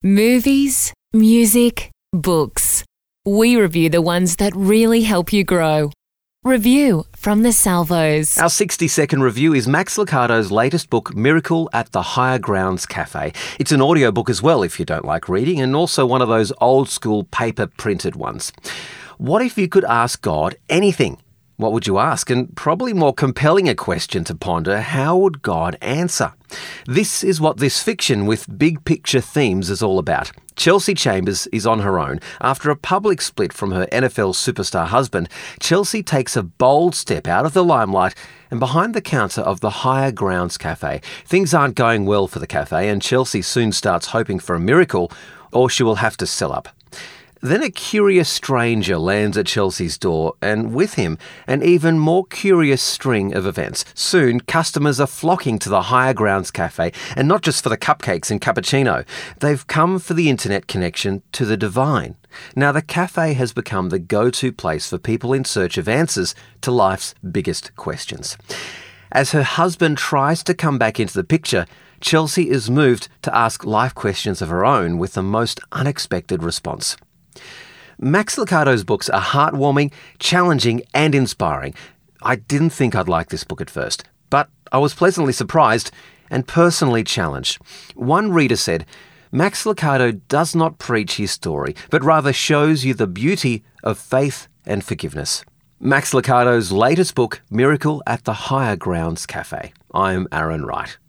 Movies, music, books. We review the ones that really help you grow. Review from the Salvos. Our 60-second review is Max Lucado's latest book, Miracle at the Higher Grounds Cafe. It's an audiobook as well if you don't like reading, and also one of those old-school paper-printed ones. What if you could ask God anything? What would you ask? And probably more compelling a question to ponder, how would God answer? This is what this fiction with big picture themes is all about. Chelsea Chambers is on her own. After a public split from her NFL superstar husband, Chelsea takes a bold step out of the limelight and behind the counter of the Higher Grounds Cafe. Things aren't going well for the cafe, and Chelsea soon starts hoping for a miracle, or she will have to sell up. Then a curious stranger lands at Chelsea's door, and with him, an even more curious string of events. Soon, customers are flocking to the Higher Grounds Cafe, and not just for the cupcakes and cappuccino. They've come for the internet connection to the divine. Now, the cafe has become the go-to place for people in search of answers to life's biggest questions. As her husband tries to come back into the picture, Chelsea is moved to ask life questions of her own with the most unexpected response. Max Lucado's books are heartwarming, challenging and inspiring. I didn't think I'd like this book at first, but I was pleasantly surprised and personally challenged. One reader said, Max Lucado does not preach his story, but rather shows you the beauty of faith and forgiveness. Max Lucado's latest book, Miracle at the Higher Grounds Cafe. I'm Aaron Wright.